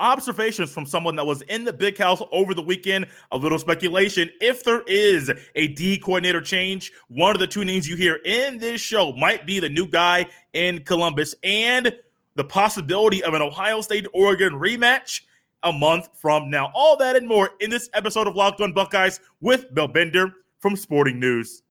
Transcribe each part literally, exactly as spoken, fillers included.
observations from someone that was in the big house over the weekend, a little speculation. If there is a D coordinator change, one of the two names you hear in this show might be the new guy in Columbus, and the possibility of an Ohio State-Oregon rematch a month from now. All that and more in this episode of Locked On Buckeyes with Bill Bender from Sporting News.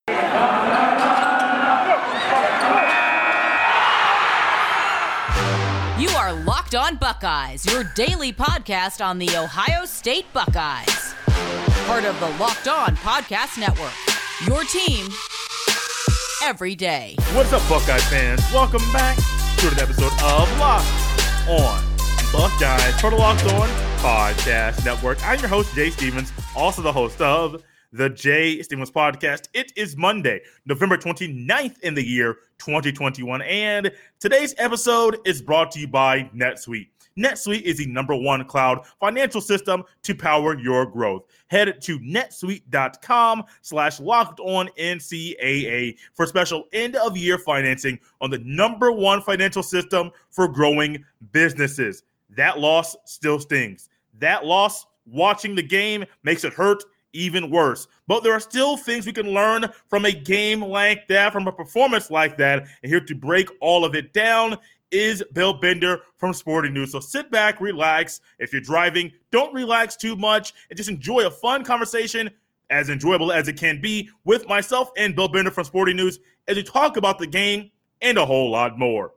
You are Locked On Buckeyes, your daily podcast on the Ohio State Buckeyes. Part of the Locked On Podcast Network, your team every day. What's up, Buckeye fans? Welcome back to an episode of Locked On Buckeyes for the Locked On Podcast Network. I'm your host, Jay Stevens, also the host of the Jay Stevens Podcast. It is Monday, November twenty-ninth in the year twenty twenty-one, and today's episode is brought to you by NetSuite. NetSuite is the number one cloud financial system to power your growth. Head to netsuite.com slash locked on NCAA for special end-of-year financing on the number one financial system for growing businesses. That loss still stings. That loss, watching the game, makes it hurt even worse. But there are still things we can learn from a game like that, from a performance like that. And here to break all of it down is Bill Bender from Sporting News. So sit back, relax. If you're driving, don't relax too much and just enjoy a fun conversation, as enjoyable as it can be, with myself and Bill Bender from Sporting News as we talk about the game and a whole lot more.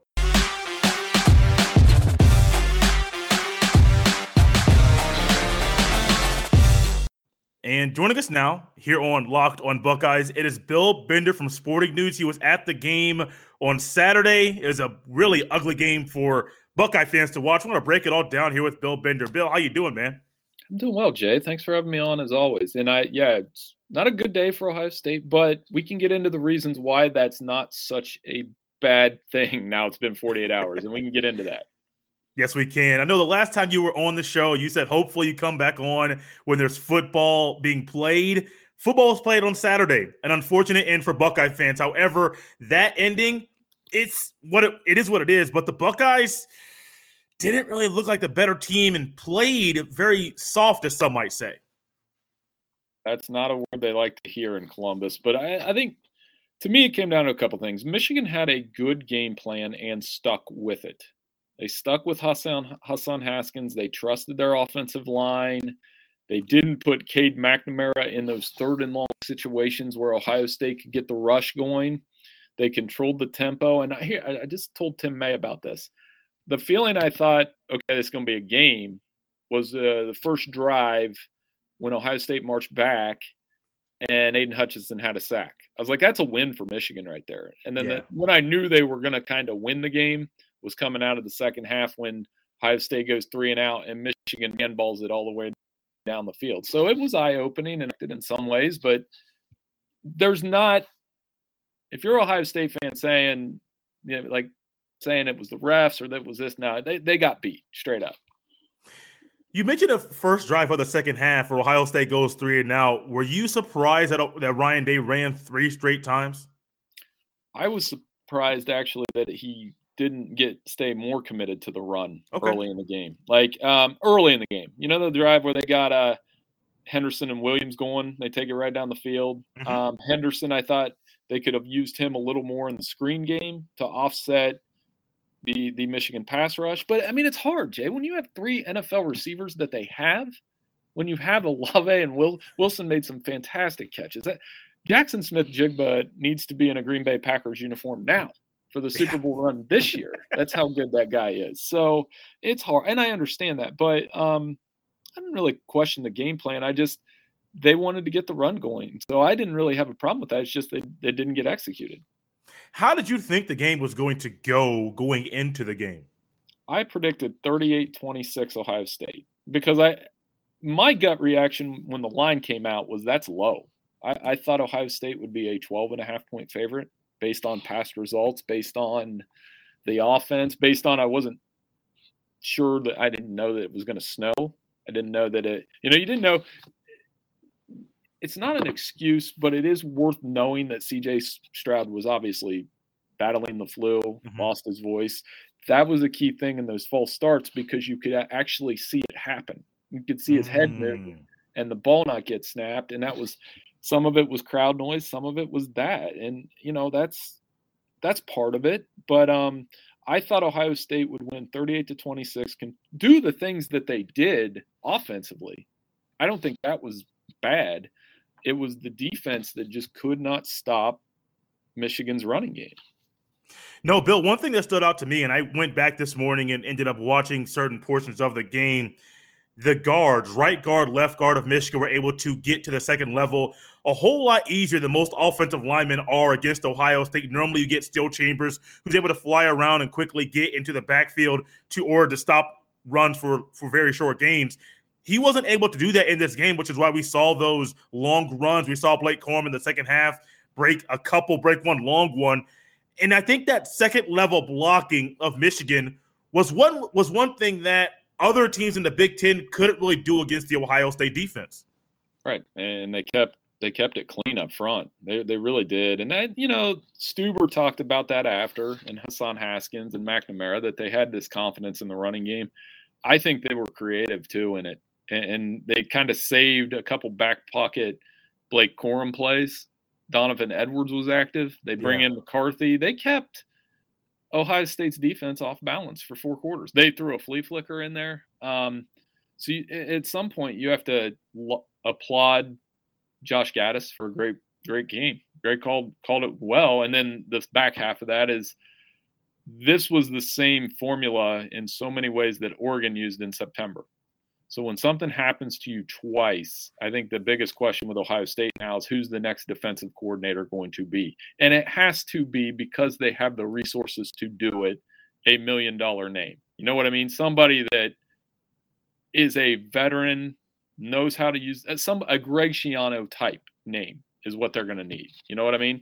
And joining us now here on Locked on Buckeyes, it is Bill Bender from Sporting News. He was at the game on Saturday. It was a really ugly game for Buckeye fans to watch. I want to break it all down here with Bill Bender. Bill, how you doing, man? I'm doing well, Jay. Thanks for having me on as always. And I, yeah, it's not a good day for Ohio State, but we can get into the reasons why that's not such a bad thing. Now it's been forty-eight hours, and we can get into that. Yes, we can. I know the last time you were on the show, you said hopefully you come back on when there's football being played. Football is played on Saturday, an unfortunate end for Buckeye fans. However, that ending, it's what it, it is what it is. But the Buckeyes didn't really look like the better team and played very soft, as some might say. That's not a word they like to hear in Columbus. But I, I think, to me, it came down to a couple things. Michigan had a good game plan and stuck with it. They stuck with Hassan, Hassan Haskins. They trusted their offensive line. They didn't put Cade McNamara in those third and long situations where Ohio State could get the rush going. They controlled the tempo. And I, I just told Tim May about this. The feeling I thought, okay, it's going to be a game, was uh, the first drive when Ohio State marched back and Aiden Hutchinson had a sack. I was like, that's a win for Michigan right there. And then yeah. the, when I knew they were going to kind of win the game was coming out of the second half when Ohio State goes three and out and Michigan handballs it all the way down the field. So it was eye-opening and in some ways, but there's not – if you're an Ohio State fan saying, you know, like saying it was the refs or that was this, now they, they got beat straight up. You mentioned the first drive of the second half where Ohio State goes three and out. Were you surprised that, that Ryan Day ran three straight times? I was surprised actually that he – didn't get stay more committed to the run okay. early in the game. Like um, early in the game, you know, the drive where they got uh, Henderson and Williams going, they take it right down the field. Mm-hmm. Um, Henderson, I thought they could have used him a little more in the screen game to offset the, the Michigan pass rush. But I mean, it's hard, Jay, when you have three N F L receivers that they have, when you have Olave and Will, Wilson made some fantastic catches. That Jackson Smith-Jigba needs to be in a Green Bay Packers uniform now for the Super Bowl run this year. That's how good that guy is. So it's hard. And I understand that, but um, I didn't really question the game plan. I just, they wanted to get the run going. So I didn't really have a problem with that. It's just they, they didn't get executed. How did you think the game was going to go going into the game? I predicted thirty-eight twenty-six Ohio State because I, my gut reaction when the line came out was that's low. I, I thought Ohio State would be a twelve and a half point favorite based on past results, based on the offense, based on I wasn't sure that I didn't know that it was going to snow. I didn't know that it, you know, you didn't know. It's not an excuse, but it is worth knowing that C J Stroud was obviously battling the flu, mm-hmm. lost his voice. that was a key thing in those false starts because you could actually see it happen. You could see his head move Mm. and the ball not get snapped. And that was, some of it was crowd noise. Some of it was that. And, you know, that's, that's part of it. But um, I thought Ohio State would win thirty-eight to twenty-six, can do the things that they did offensively. I don't think that was bad. It was the defense that just could not stop Michigan's running game. No, Bill, one thing that stood out to me, and I went back this morning and ended up watching certain portions of the game, the guards, right guard, left guard of Michigan were able to get to the second level a whole lot easier than most offensive linemen are against Ohio State. Normally you get Steel Chambers, who's able to fly around and quickly get into the backfield to order to stop runs for, for very short gains. He wasn't able to do that in this game, which is why we saw those long runs. We saw Blake Corum in the second half break a couple, break one long one. And I think that second level blocking of Michigan was one was one thing that other teams in the Big Ten couldn't really do against the Ohio State defense. Right, and they kept they kept it clean up front. They they really did. And that, you know, Stuber talked about that after, and Hassan Haskins and McNamara, that they had this confidence in the running game. I think they were creative too in it, and, and they kind of saved a couple back pocket Blake Corum plays. Donovan Edwards was active. They bring yeah. in McCarthy. They kept Ohio State's defense off balance for four quarters. They threw a flea flicker in there. Um, so you, at some point, you have to lo- applaud Josh Gaddis for a great, great game. Great called called it well. And then the back half of that is this was the same formula in so many ways that Oregon used in September. So when something happens to you twice, I think the biggest question with Ohio State now is who's the next defensive coordinator going to be? And it has to be, because they have the resources to do it, a million dollar name. You know what I mean? Somebody that is a veteran, knows how to use some a Greg Schiano type name is what they're going to need. You know what I mean?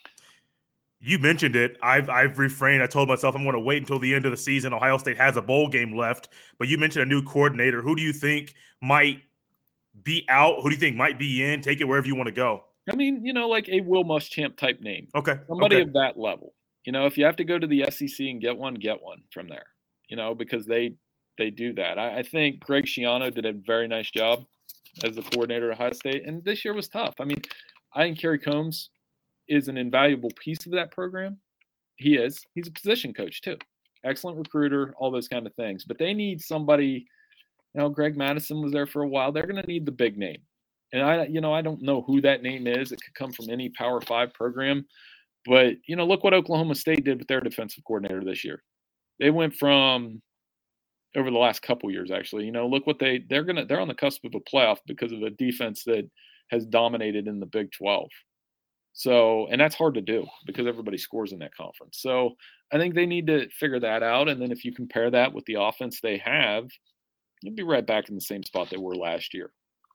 You mentioned it. I've I've refrained. I told myself I'm going to wait until the end of the season. Ohio State has a bowl game left, but you mentioned a new coordinator. Who do you think might be out? Who do you think might be in? Take it wherever you want to go. I mean, you know, like a Will Muschamp type name. Okay. Somebody okay. of that level. You know, if you have to go to the S E C and get one, get one from there. You know, because they they do that. I, I think Greg Schiano did a very nice job as the coordinator at Ohio State, and this year was tough. I mean, I think Kerry Combs is an invaluable piece of that program. He is. He's a position coach too. Excellent recruiter, all those kind of things. But they need somebody, you know, Greg Madison was there for a while. They're going to need the big name. And I, you know, I don't know who that name is. It could come from any Power Five program. But, you know, look what Oklahoma State did with their defensive coordinator this year. They went from, over the last couple years, actually, you know, look what they, they're going to, they're on the cusp of a playoff because of a defense that has dominated in the Big twelve. So, and that's hard to do because everybody scores in that conference. So I think they need to figure that out. And then if you compare that with the offense they have, you'll be right back in the same spot they were last year.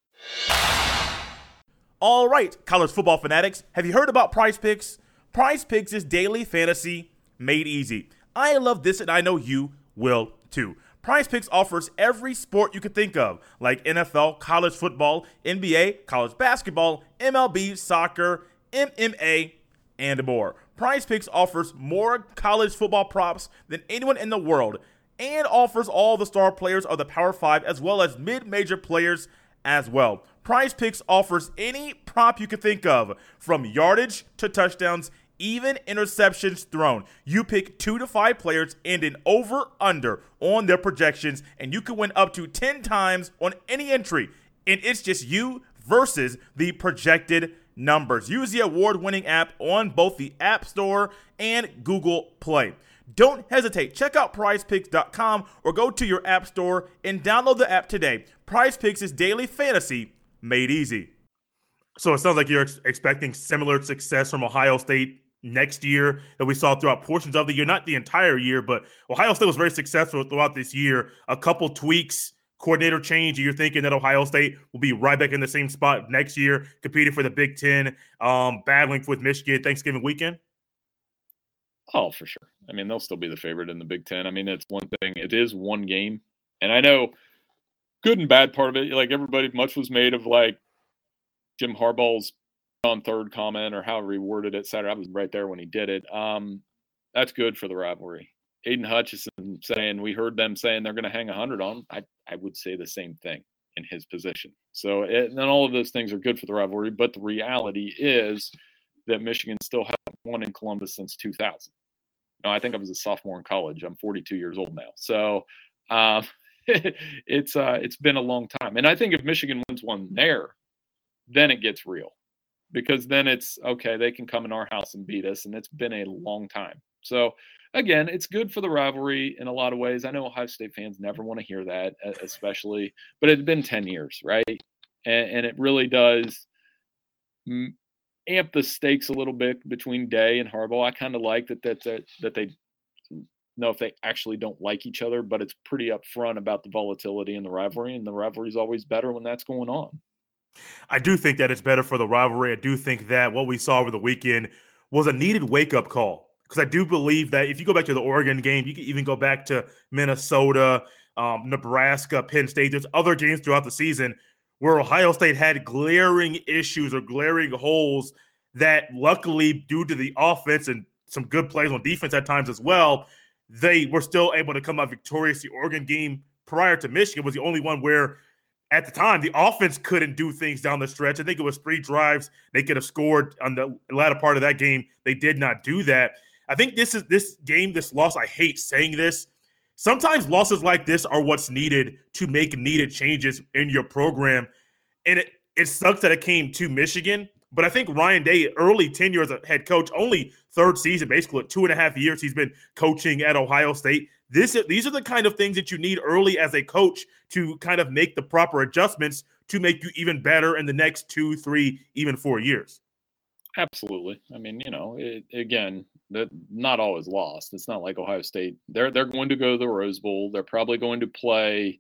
All right, college football fanatics, have you heard about Prize Picks? Prize Picks is daily fantasy made easy. I love this, and I know you will too. Prize Picks offers every sport you could think of, like N F L, college football, N B A, college basketball, M L B, soccer, M M A, and more. Prize Picks offers more college football props than anyone in the world and offers all the star players of the Power Five as well as mid-major players as well. Prize Picks offers any prop you could think of, from yardage to touchdowns, even interceptions thrown. You pick two to five players and an over-under on their projections, and you can win up to ten times on any entry. And it's just you versus the projected numbers. Use the award-winning app on both the App Store and Google Play. Don't hesitate. Check out prize picks dot com or go to your app store and download the app today. Prize Picks is daily fantasy made easy. So it sounds like you're ex- expecting similar success from Ohio State next year that we saw throughout portions of the year, not the entire year, but Ohio State was very successful throughout this year. A couple tweaks, coordinator change, you're thinking that Ohio State will be right back in the same spot next year, competing for the Big Ten, um, battling with Michigan Thanksgiving weekend? Oh, for sure. I mean, they'll still be the favorite in the Big Ten. I mean, it's one thing. It is one game. And I know good and bad part of it, like everybody, much was made of like Jim Harbaugh's on third comment or how he worded it, et cetera. I was right there when he did it. Um, that's good for the rivalry. Aiden Hutchinson saying we heard them saying they're going to hang one hundred on him, I, I would say the same thing in his position. So it, and all of those things are good for the rivalry, but the reality is that Michigan still hasn't won in Columbus since two thousand. No, I think I was a sophomore in college. I'm forty-two years old now. So um, it's uh, it's been a long time. And I think if Michigan wins one there, then it gets real. Because then it's, okay, they can come in our house and beat us, and it's been a long time. So, again, it's good for the rivalry in a lot of ways. I know Ohio State fans never want to hear that, especially, but it's been ten years, right? And, and it really does amp the stakes a little bit between Day and Harbaugh. I kind of like that, that, that, that they know if they actually don't like each other, but it's pretty upfront about the volatility in the rivalry, and the rivalry is always better when that's going on. I do think that it's better for the rivalry. I do think that what we saw over the weekend was a needed wake-up call, because I do believe that if you go back to the Oregon game, you can even go back to Minnesota, um, Nebraska, Penn State. There's other games throughout the season where Ohio State had glaring issues or glaring holes that, luckily, due to the offense and some good plays on defense at times as well, they were still able to come out victorious. The Oregon game prior to Michigan was the only one where, at the time, the offense couldn't do things down the stretch. I think it was three drives they could have scored on the latter part of that game. They did not do that. I think this is this game, this loss, I hate saying this. Sometimes losses like this are what's needed to make needed changes in your program. And it, it sucks that it came to Michigan. But I think Ryan Day, early tenure as a head coach, only third season, basically two and a half years he's been coaching at Ohio State. This, these are the kind of things that you need early as a coach to kind of make the proper adjustments to make you even better in the next two, three, even four years. Absolutely. I mean, you know, it, again, that not always lost. It's not like Ohio State. They're they're going to go to the Rose Bowl. They're probably going to play,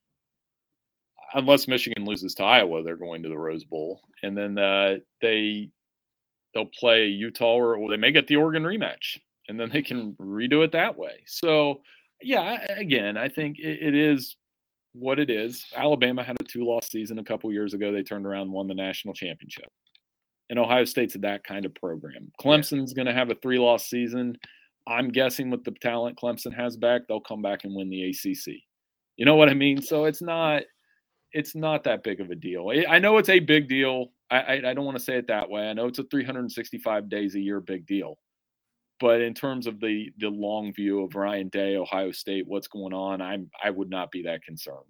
unless Michigan loses to Iowa, they're going to the Rose Bowl, and then uh, they they'll play Utah, or, or they may get the Oregon rematch, and then they can redo it that way. So, yeah, again, I think it, it is what it is. Alabama had a two-loss season a couple years ago. They turned around and won the national championship. And Ohio State's that kind of program. Clemson's going to have a three-loss season. I'm guessing with the talent Clemson has back, they'll come back and win the A C C. You know what I mean? So it's not it's not that big of a deal. I know it's a big deal. I, I, I don't want to say it that way. I know it's a three hundred sixty-five days a year big deal. But in terms of the the long view of Ryan Day, Ohio State, what's going on, I'm I would not be that concerned.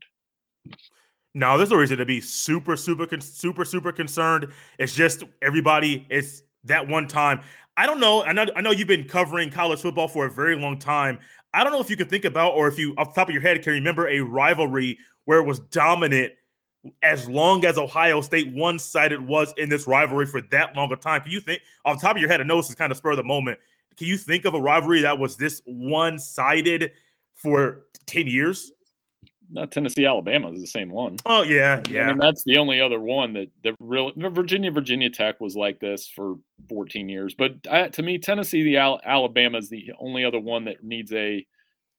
No, there's no reason to be super, super, super, super concerned. It's just everybody, it's that one time. I don't know. I know, I know you've been covering college football for a very long time. I don't know if you can think about, or if you, off the top of your head, can remember a rivalry where it was dominant as long as Ohio State one-sided was in this rivalry for that long a time. Can you think, off the top of your head, I know this is kind of spur of the moment, can you think of a rivalry that was this one-sided for ten years? Not Tennessee, Alabama is the same one. Oh, yeah, yeah. I mean, that's the only other one that, that really – Virginia, Virginia Tech was like this for fourteen years. But uh, to me, Tennessee, the Al- Alabama is the only other one that needs a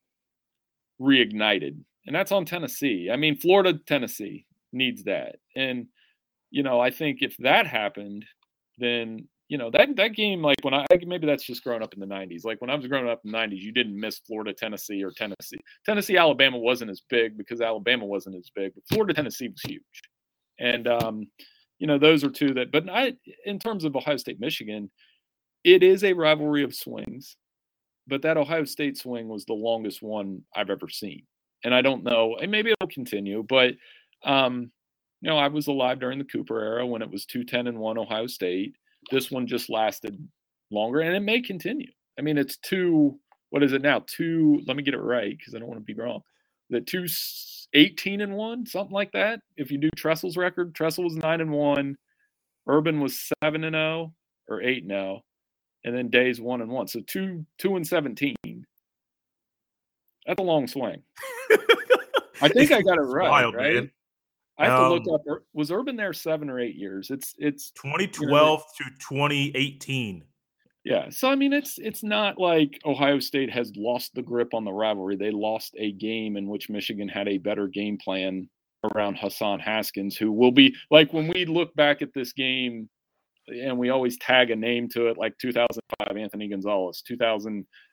reignited. And that's on Tennessee. I mean, Florida, Tennessee needs that. And, you know, I think if that happened, then – you know, that that game, like when I maybe that's just growing up in the nineties. Like when I was growing up in the nineties, you didn't miss Florida, Tennessee, or Tennessee. Tennessee, Alabama wasn't as big because Alabama wasn't as big, but Florida, Tennessee was huge. And, um, you know, those are two that, but I, in terms of Ohio State, Michigan, it is a rivalry of swings, but that Ohio State swing was the longest one I've ever seen. And I don't know, and maybe it'll continue, but, um, you know, I was alive during the Cooper era when it was two ten and one Ohio State. This one just lasted longer, and it may continue. I mean, it's two, what is it now? Two, let me get it right because I don't want to be wrong. The two eighteen and one, something like that. If you do Tressel's record, Tressel was nine and one, Urban was seven and oh or eight and oh, and then Day's one and one. So two, two and seventeen. That's a long swing. I think I got it right, wild, right? Man. I have um, to look up. Was Urban there seven or eight years? It's it's twenty twelve you know, to twenty eighteen. Yeah, so I mean, it's it's not like Ohio State has lost the grip on the rivalry. They lost a game in which Michigan had a better game plan around Hassan Haskins, who will be like when we look back at this game, and we always tag a name to it, like two thousand five Anthony Gonzalez, two thousand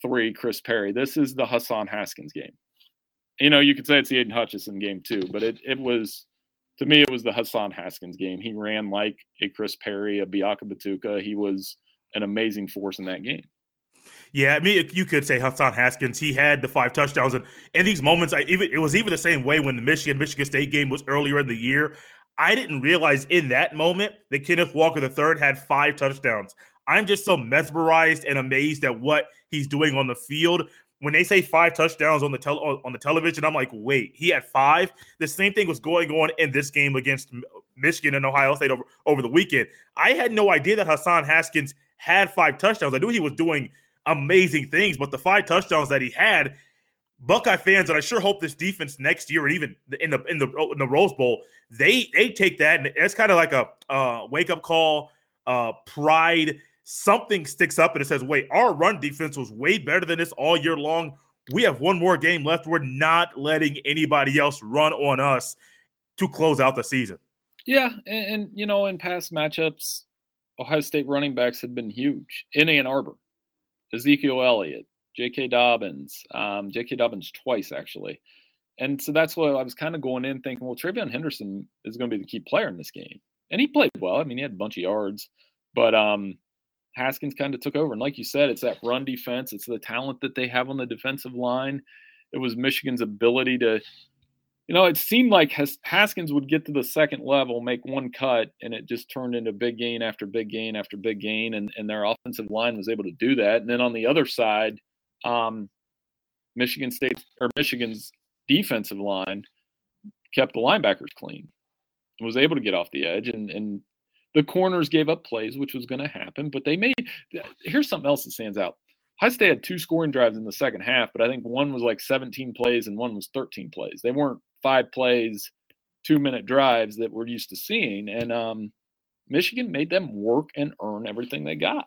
three, Chris Perry. This is the Hassan Haskins game. You know, you could say it's the Aiden Hutchinson game too, but it, it was, to me, it was the Hassan Haskins game. He ran like a Chris Perry, a Biaka Batuka. He was an amazing force in that game. Yeah, I mean, you could say Hassan Haskins. He had the five touchdowns, and in these moments, I even it was even the same way when the Michigan Michigan State game was earlier in the year. I didn't realize in that moment that Kenneth Walker the third had five touchdowns. I'm just so mesmerized and amazed at what he's doing on the field. When they say five touchdowns on the tel- on the television, I'm like, wait, he had five? The same thing was going on in this game against Michigan and Ohio State over, over the weekend. I had no idea that Hassan Haskins had five touchdowns. I knew he was doing amazing things, but the five touchdowns that he had, Buckeye fans, and I sure hope this defense next year and even in the in the in the Rose Bowl, they they take that and it's kind of like a uh, wake up call, uh, pride. Something sticks up and it says, wait, our run defense was way better than this all year long. We have one more game left. We're not letting anybody else run on us to close out the season. Yeah, and, and you know, in past matchups, Ohio State running backs have been huge. In Ann Arbor, Ezekiel Elliott, J K. Dobbins, um, J K. Dobbins twice, actually. And so that's why I was kind of going in thinking, well, Travion Henderson is going to be the key player in this game. And he played well. I mean, he had a bunch of yards. But um, Haskins kind of took over. And like you said, it's that run defense. It's the talent that they have on the defensive line. It was Michigan's ability to, you know, it seemed like Has- Haskins would get to the second level, make one cut, and it just turned into big gain after big gain after big gain. And, and their offensive line was able to do that. And then on the other side, um, Michigan State or Michigan's defensive line kept the linebackers clean, was able to get off the edge, and, and the corners gave up plays, which was going to happen, but they made – here's something else that stands out. Ohio State had two scoring drives in the second half, but I think one was like seventeen plays and one was thirteen plays. They weren't five plays, two-minute drives that we're used to seeing, and um, Michigan made them work and earn everything they got.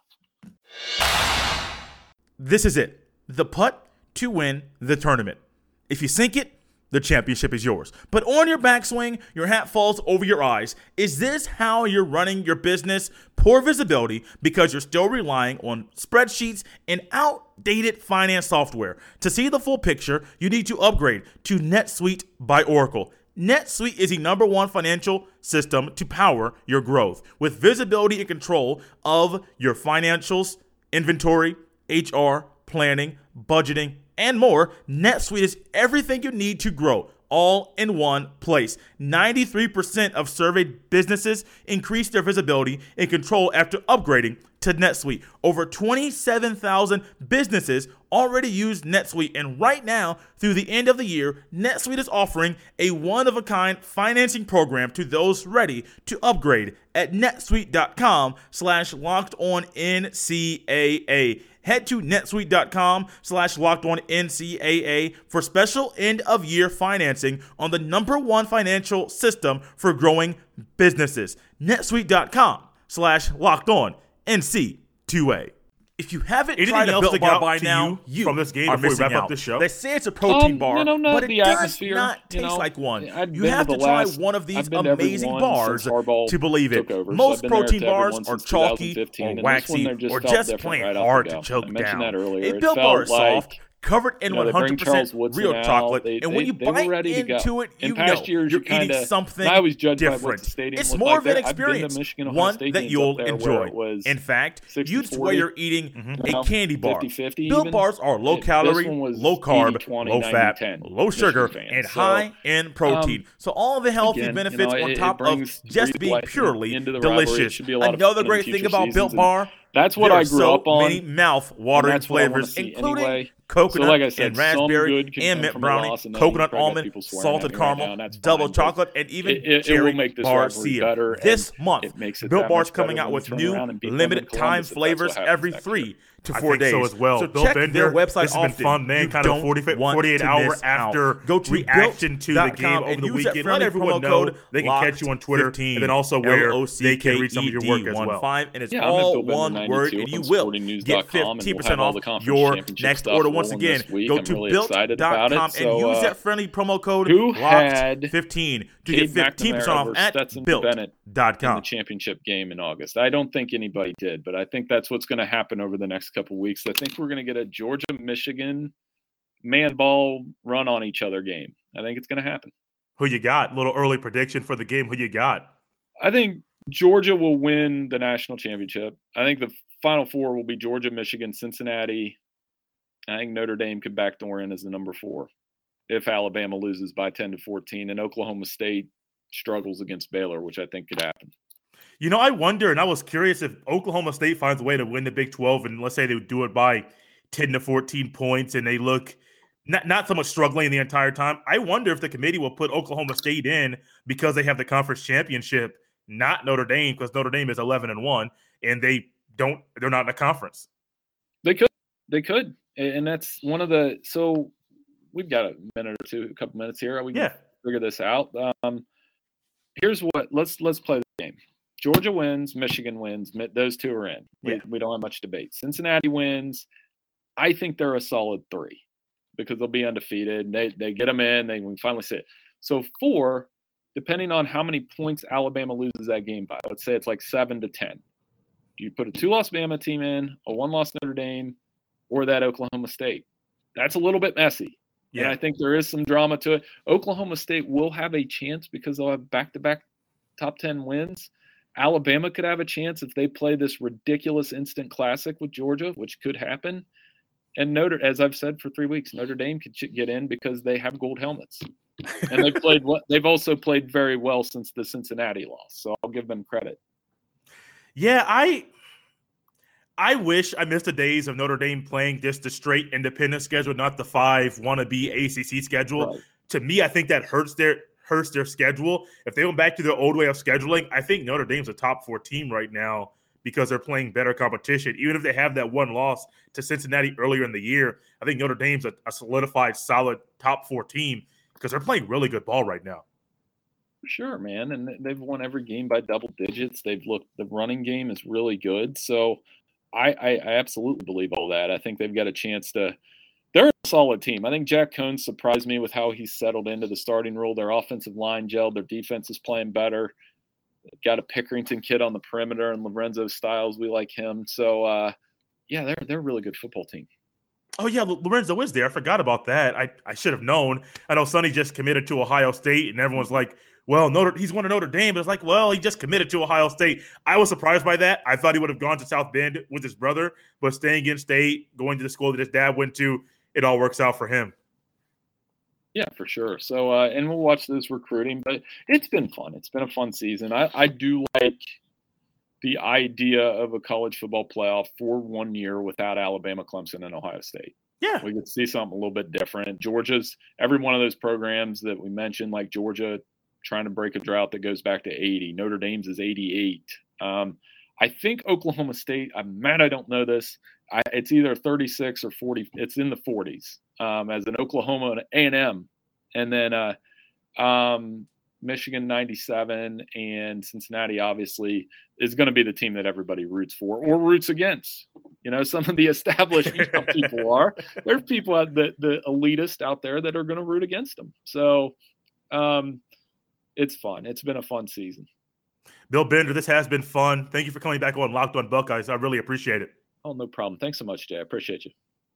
This is it. The putt to win the tournament. If you sink it, the championship is yours. But on your backswing, your hat falls over your eyes. Is this how you're running your business? Poor visibility because you're still relying on spreadsheets and outdated finance software. To see the full picture, you need to upgrade to NetSuite by Oracle. NetSuite is the number one financial system to power your growth. With visibility and control of your financials, inventory, H R, planning, budgeting, and more, NetSuite is everything you need to grow, all in one place. ninety-three percent of surveyed businesses increase their visibility and control after upgrading to NetSuite. Over twenty-seven thousand businesses already use NetSuite, and right now, through the end of the year, NetSuite is offering a one-of-a-kind financing program to those ready to upgrade at netsuite.com slash locked on NCAA. Head to netsuite.com slash locked on NCAA for special end-of-year financing on the number one financial system for growing businesses. netsuite.com slash locked on N C two A. If you haven't Anything tried a else Built stick Bar out by to now, you you from this game are before we missing wrap up out. this show? They say it's a protein Um, bar, you know, not but it the does atmosphere, not you taste know. like one. I'd You been have to to the try last- one of these I've been to every amazing one bars since Harbaugh to believe it. took over, so Most I've been there protein to every bars one are since chalky twenty fifteen, or and this waxy one, they're just or felt just different plain right off hard the to go. choke I mentioned down. that earlier. A It Built Bar is felt soft, like, covered in you know, they one bring hundred percent Charles Woodson real out. chocolate, They- and when they- you they were bite ready to go. into it, In you past know years, you're you kinda- eating something and I always judge by what different. the stadium It's looked more like. of an I've been to experience, Michigan, Ohio one State that games you'll up there where enjoy. it was In fact, sixty you swear forty, you're eating you know, a candy bar. fifty fifty Built even. bars are low It- calorie, this one was low carb, eighty twenty, low ninety fat, ten, low sugar, Michigan fans. and So, high in protein. um, so all the healthy again, benefits you know, on it- top it brings of just breathe being life purely into the rivalry. It delicious. should be a lot of Another fun in great future thing about seasons, Built and Bar, that's what there I are grew so up on. many mouth-watering and that's what I wanna flavors, see including anyway. coconut So like I said, and some raspberry good can and come mint from a brownie, loss, and then coconut you've got almond, people swearing salted at me right caramel, now, and that's double fine, but chocolate, and even it- it- it cherry will make this rivalry barcia. better, and This month, it makes it Built that Bar's much coming better out when with we turn new around and beat them in limited time Columbus if that's what flavors happens every next three year. to I four think days. so as well. So Built check Bender, their website this has been often. fun, man. You Kind of don't forty, want forty-eight to hour miss out. after Go to reaction to the built dot com game over and the use that weekend. friendly Let everyone promo know code they can catch you on Twitter, fifteen, and then also where L O C they K can read some of your work as well. fifteen, and it's Yeah, I'm at all Bill Bender one ninety-two word, and on you will sporting news get dot com, and fifteen we'll percent have all off the conference your championship next stuff order. Once rolling again, this week. go I'm to really built excited dot about com it. and So, use uh, that friendly promo code who locked had fifteen to Cade get fifteen percent McNamara off over at Stetson built Bennett dot in the com. championship game in August? I don't think anybody did, but I think that's what's going to happen over the next couple of weeks. I think we're going to get a Georgia Michigan man ball run on each other game. I think it's going to happen. Who you got? Little early prediction for the game. Who you got? I think Georgia will win the national championship. I think the Final Four will be Georgia, Michigan, Cincinnati. I think Notre Dame could backdoor in as the number four if Alabama loses by ten to fourteen and Oklahoma State struggles against Baylor, which I think could happen. You know, I wonder, and I was curious if Oklahoma State finds a way to win the Big twelve, and let's say they would do it by ten to fourteen points, and they look not, not so much struggling the entire time. I wonder if the committee will put Oklahoma State in because they have the conference championship, not Notre Dame, because Notre Dame is eleven and one, and they don't, they're not in a conference. They could, they could. And that's one of the, so we've got a minute or two, a couple minutes here. We can Yeah. figure this out. Um, here's what, let's, let's play the game. Georgia wins, Michigan wins. Those two are in. We, Yeah. we don't have much debate. Cincinnati wins. I think they're a solid three because they'll be undefeated. They they get them in. They can finally sit. So four, depending on how many points Alabama loses that game by, let's say it's like seven to ten. You put a two-loss Bama team in, a one-loss Notre Dame, or that Oklahoma State. That's a little bit messy. Yeah. And I think there is some drama to it. Oklahoma State will have a chance because they'll have back-to-back top ten wins. Alabama could have a chance if they play this ridiculous instant classic with Georgia, which could happen. And Notre, as I've said for three weeks, Notre Dame could get in because they have gold helmets, and they played. They've also played very well since the Cincinnati loss. So I'll give them credit. Yeah, I I wish I missed the days of Notre Dame playing just the straight independent schedule, not the five wannabe A C C schedule. Right. To me, I think that hurts their hurts their schedule. If they went back to their old way of scheduling, I think Notre Dame's a top four team right now because they're playing better competition. Even if they have that one loss to Cincinnati earlier in the year, I think Notre Dame's a, a solidified, solid top four team because they're playing really good ball right now. Sure, man. And they've won every game by double digits. They've looked, the running game is really good. So I, I, I absolutely believe all that. I think they've got a chance to, they're a solid team. I think Jack Cohn surprised me with how he's settled into the starting role. Their offensive line gelled, their defense is playing better. They've got a Pickerington kid on the perimeter and Lorenzo Styles. We like him. So, uh, yeah, they're, they're a really good football team. Oh, yeah, Lorenzo is there. I forgot about that. I, I should have known. I know Sonny just committed to Ohio State, and everyone's like, well, Notre, he's going to Notre Dame. But it's like, well, he just committed to Ohio State. I was surprised by that. I thought he would have gone to South Bend with his brother, but staying in state, going to the school that his dad went to, it all works out for him. Yeah, for sure. So, uh, and we'll watch this recruiting, but it's been fun. It's been a fun season. I, I do like the idea of a college football playoff for one year without Alabama, Clemson, and Ohio State. Yeah. We could see something a little bit different. Georgia's, every one of those programs that we mentioned, like Georgia trying to break a drought that goes back to eighty. Notre Dame's is eighty-eight. Um, I think Oklahoma State, I'm mad I don't know this. I, it's either thirty-six or forty. It's in the forties um, as an Oklahoma and A and M. And then uh, um, Michigan ninety-seven and Cincinnati obviously is going to be the team that everybody roots for or roots against. You know, some of the established you know, people are. There's people, at the, the elitist out there that are going to root against them. So um, it's fun. It's been a fun season. Bill Bender, this has been fun. Thank you for coming back on Locked On Buckeyes. I really appreciate it. Oh, no problem. Thanks so much, Jay. I appreciate you.